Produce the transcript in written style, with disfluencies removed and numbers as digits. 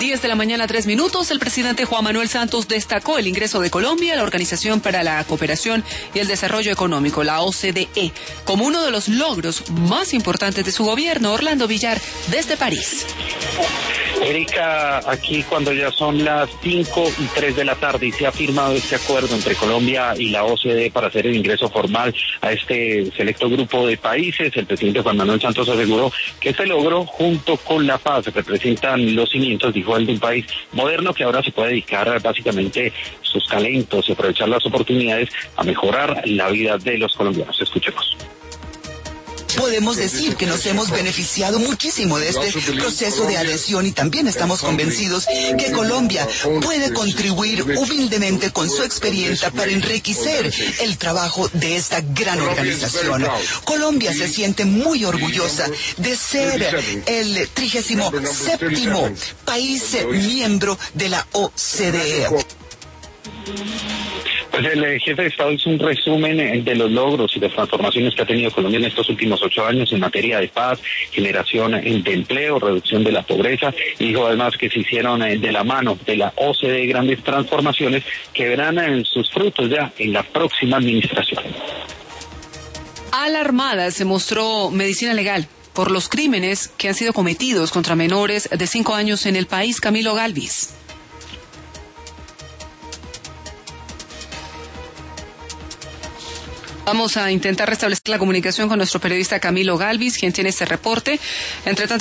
10 de la mañana, 3 minutos. El presidente Juan Manuel Santos destacó el ingreso de Colombia a la Organización para la Cooperación y el Desarrollo Económico, la OCDE, como uno de los logros más importantes de su gobierno. Orlando Villar, desde París. Erika, aquí cuando ya son las 5:03 de la tarde y se ha firmado este acuerdo entre Colombia y la OCDE para hacer el ingreso formal a este selecto grupo de países, el presidente Juan Manuel Santos aseguró que este logro, junto con la paz, representan los cimientos, dijo él, de un país moderno que ahora se puede dedicar básicamente sus talentos y aprovechar las oportunidades a mejorar la vida de los colombianos. Escuchemos. Podemos decir que nos hemos beneficiado muchísimo de este proceso de adhesión y también estamos convencidos que Colombia puede contribuir humildemente con su experiencia para enriquecer el trabajo de esta gran organización. Colombia se siente muy orgullosa de ser el 37º país miembro de la OCDE. Pues el jefe de Estado hizo un resumen de los logros y las transformaciones que ha tenido Colombia en estos últimos 8 años en materia de paz, generación de empleo, reducción de la pobreza, y dijo además que se hicieron de la mano de la OCDE grandes transformaciones que verán sus frutos ya en la próxima administración. Alarmada se mostró Medicina Legal por los crímenes que han sido cometidos contra menores de 5 años en el país. Camilo Galvis. Vamos a intentar restablecer la comunicación con nuestro periodista Camilo Galvis, quien tiene este reporte. Entre tanto,